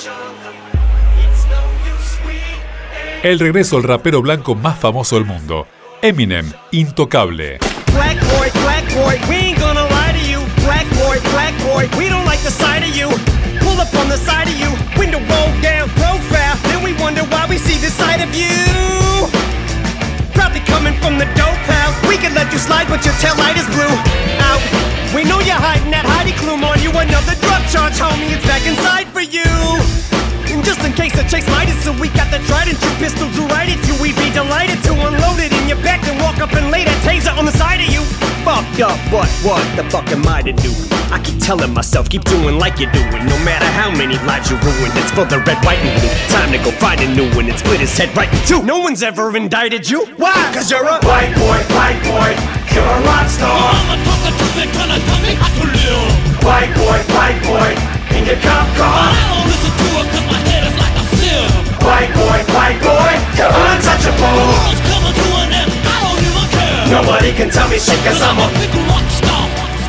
El regreso al rapero blanco más famoso del mundo, Eminem, Intocable. Black boy, we ain't gonna lie to you. Black boy, we don't like the sight of you. Pull up on the side of you, window roll down profile. Then we wonder why we see the side of you. Probably coming from the dope house. We could let you slide, but your tail light is blue. Out. We know you're hiding that hidey clue on you. Another drug charge, homie, it's back inside for you. And just in case the chase might so we got the trident, two pistols to right at you. We'd be delighted to unload it in your back and walk up and lay that taser on the side of you. Fucked up, what the fuck am I to do? I keep telling myself, keep doing like you're doing. No matter how many lives you ruin, it's for the red, white, and blue. Time to go find a new one and split his head right in two. No one's ever indicted you. Why? Cause you're a white boy, you're a rock star. Motherfucker, trying to tell me how to live. White boy, in your cop car. I don't listen to it cause my head is like a sieve. White boy, you're untouchable. The world's coming to an end, I don't even care. Nobody can tell me shit cause I'm a big rock star.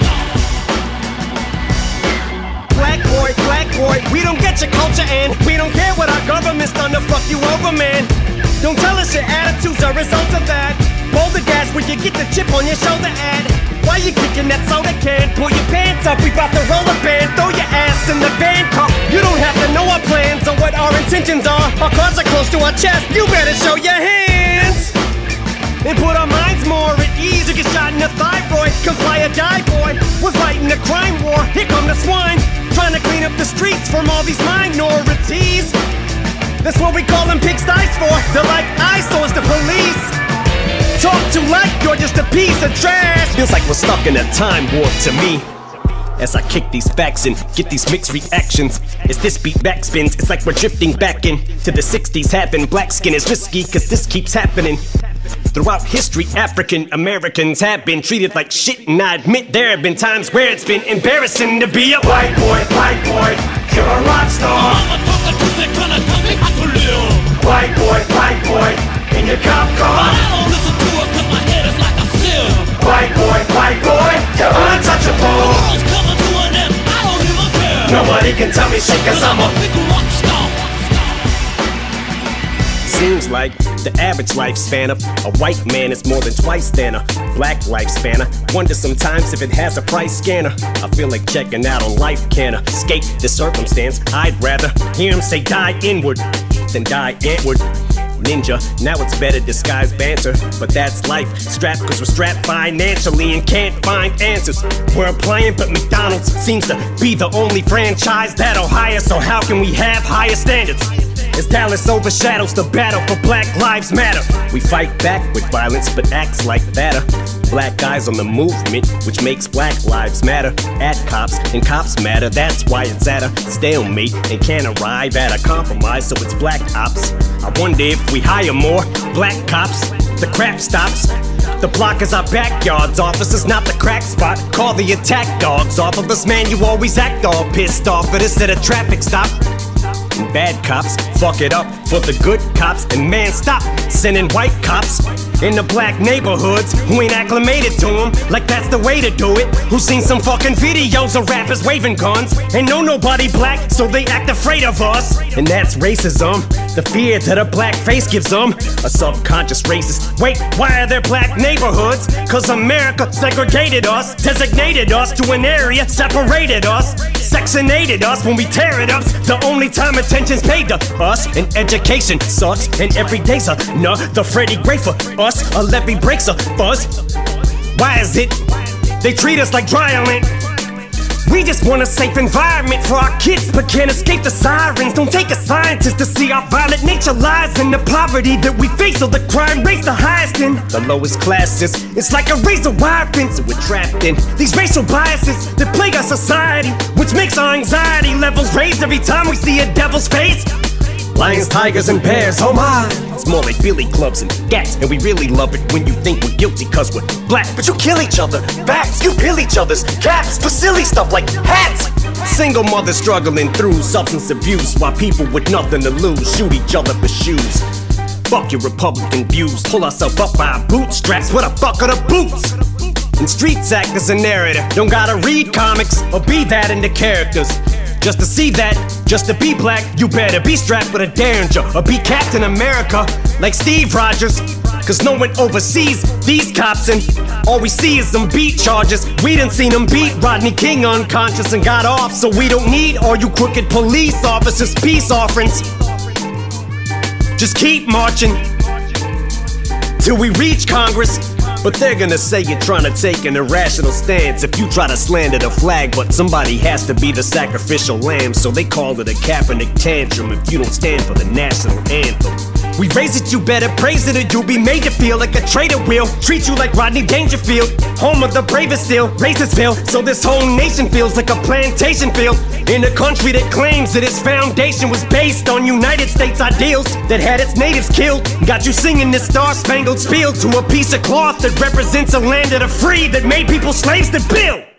Black boy, we don't get your culture and we don't care what our government's done to fuck you over, man. Don't tell us your attitude's a result of that. Boulder gas when you get the chip on your shoulder ad. Why you kicking that soda can? Pull your pants up, we bout to roll a band. Throw your ass in the van car. You don't have to know our plans or what our intentions are. Our cards are close to our chest, you better show your hands. And put our minds more at ease. You get shot in the thyroid, comply or die, boy. We're fighting the crime war, here come the swine. Trying to clean up the streets from all these minorities. That's what we call them pigsties for. They're like eyesores to police. Talk to like you're just a piece of trash. Feels like we're stuck in a time warp to me. As I kick these facts and get these mixed reactions. As this beat backspins, it's like we're drifting back into the 60s. Having black skin is risky cause this keeps happening. Throughout history, African Americans have been treated like shit. And I admit there have been times where it's been embarrassing to be a white boy, you're a rock star. Motherfucker, trying to tell me how to live. White boy, in your cop car. I don't listen to it cause my head is like a sieve. White boy, you're untouchable. The world's coming to an end, I don't even care. Nobody can tell me shit cause I'm a big rock star. Seems like the average lifespan of a white man is more than twice than a black lifespan. I wonder sometimes if it has a price scanner. I feel like checking out on life, can escape the circumstance. I'd rather hear him say die inward than die antward. Ninja, now it's better disguised banter. But that's life, strapped cause we're strapped financially and can't find answers. We're applying but McDonald's seems to be the only franchise that'll hire. So how can we have higher standards? As Dallas overshadows the battle for Black Lives Matter. We fight back with violence but acts like that. Black eyes on the movement, which makes Black Lives Matter. At cops and cops matter, that's why it's at a stalemate and can't arrive at a compromise, so it's black ops. I wonder if we hire more black cops, the crap stops. The block is our backyards, officers, not the crack spot. Call the attack dogs off of us, man, you always act all pissed off at us at a traffic stop. And bad cops fuck it up for the good cops. And man, stop sending white cops into black neighborhoods who ain't acclimated to them like that's the way to do it. Who seen some fucking videos of rappers waving guns and know nobody black, so they act afraid of us. And that's racism, the fear that a black face gives them. A subconscious racist. Wait, why are there black neighborhoods? Cause America segregated us, designated us to an area, separated us, sectionated us when we tear it up. The only time attention's paid to us, and education sucks, and every day's another Freddie Gray for us. A levee breaks a fuzz. Why is it they treat us like dry lint? We just want a safe environment for our kids, but can't escape the sirens. Don't take a scientist to see our violent nature lies in the poverty that we face, so the crime rates the highest in the lowest classes. It's like a razor wire fence that we're trapped in. These racial biases that plague our society, which makes our anxiety levels raise every time we see a devil's face. Lions, tigers, and bears, oh my. It's more like billy clubs and gats, and we really love it when you think we're guilty cause we're black. But you kill each other, facts, you peel each other's caps for silly stuff like hats. Single mothers struggling through substance abuse, while people with nothing to lose shoot each other for shoes. Fuck your Republican views, pull ourselves up by our bootstraps, what the fuck are the boots? And streets act as a narrator, don't gotta read comics or be that into characters. Just to see that, just to be black, you better be strapped with a Derringer or be Captain America like Steve Rogers. Cause no one oversees these cops and all we see is them beat charges. We done seen them beat Rodney King unconscious and got off. So we don't need all you crooked police officers' peace offerings. Just keep marching till we reach Congress. But they're gonna say you're trying to take an irrational stance if you try to slander the flag. But somebody has to be the sacrificial lamb, so they call it a Kaepernick tantrum if you don't stand for the national anthem. We raise it, you better praise it, or you'll be made to feel like a traitor will. Treat you like Rodney Dangerfield, home of the bravest still, Racersville. So this whole nation feels like a plantation field in a country that claims that its foundation was based on United States ideals that had its natives killed. Got you singing this star-spangled spiel to a piece of cloth that represents a land of the free that made people slaves to build.